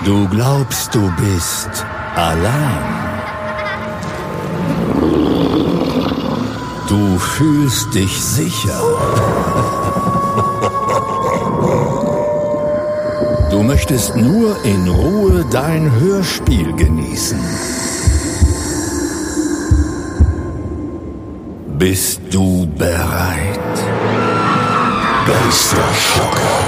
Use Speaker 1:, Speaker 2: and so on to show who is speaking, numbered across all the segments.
Speaker 1: Du glaubst, du bist allein. Du fühlst dich sicher. Du möchtest nur in Ruhe dein Hörspiel genießen. Bist du bereit? Geisterschocker.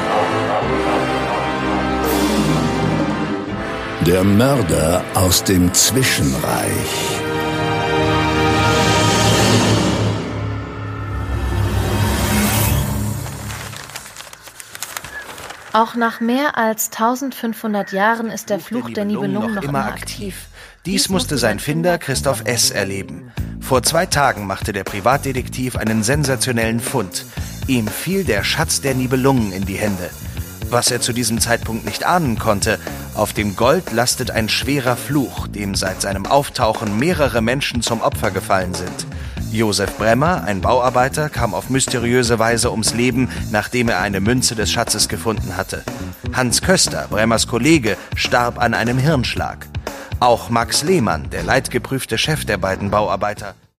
Speaker 1: Der Mörder aus dem Zwischenreich.
Speaker 2: Auch nach mehr als 1500 Jahren ist der Fluch der Nibelungen noch immer aktiv.
Speaker 3: Dies musste sein Finder Christoph S. erleben. Vor 2 Tagen machte der Privatdetektiv einen sensationellen Fund. Ihm fiel der Schatz der Nibelungen in die Hände. Was er zu diesem Zeitpunkt nicht ahnen konnte: Auf dem Gold lastet ein schwerer Fluch, dem seit seinem Auftauchen mehrere Menschen zum Opfer gefallen sind. Josef Bremmer, ein Bauarbeiter, kam auf mysteriöse Weise ums Leben, nachdem er eine Münze des Schatzes gefunden hatte. Hans Köster, Bremmers Kollege, starb an einem Hirnschlag. Auch Max Lehmann, der leidgeprüfte Chef der beiden Bauarbeiter,